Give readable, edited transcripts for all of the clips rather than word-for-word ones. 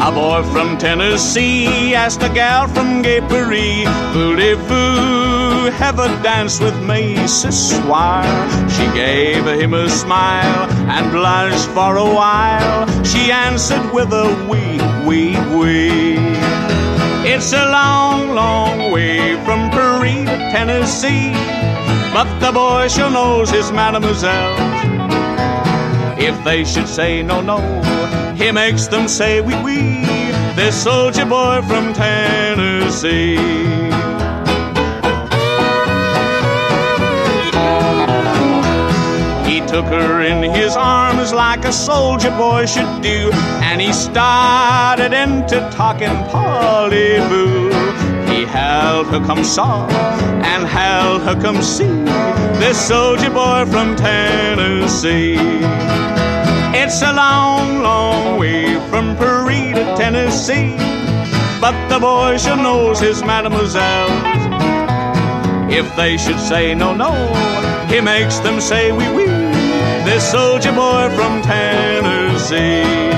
A boy from Tennessee asked a gal from Gay Paris, "Voulez-vous have a dance with me ce soir?" She gave him a smile and blushed for a while. She answered with a wee, wee, wee. It's a long, long way from Paris to Tennessee, but the boy sure knows his mademoiselle. If they should say no, no, he makes them say wee, wee. This soldier boy from Tennessee. He took her in his arms like a soldier boy should do, and he started into talking parlez-vous. He held her come saw and held her come see, this soldier boy from Tennessee. It's a long, long way from Paris to Tennessee, but the boy sure knows his mademoiselle. If they should say no, no, he makes them say wee, wee. This soldier boy from Tennessee.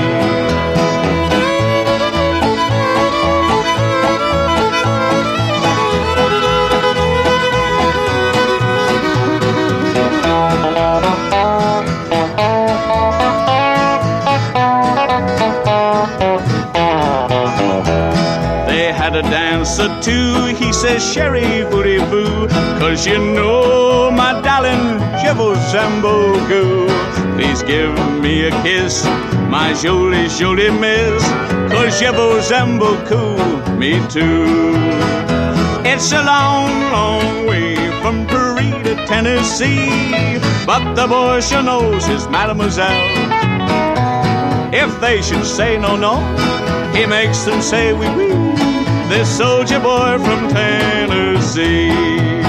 Had a dancer too, he says, "Chérie, voulez-vous? 'Cause you know, my darling, je vous aime beaucoup. Please give me a kiss, my jolie, jolie miss, 'cause je vous aime beaucoup, me too." It's a long, long way from Paris to Tennessee, but the boy sure knows his mademoiselle. If they should say no, no, he makes them say wee, wee. This soldier boy from Tennessee.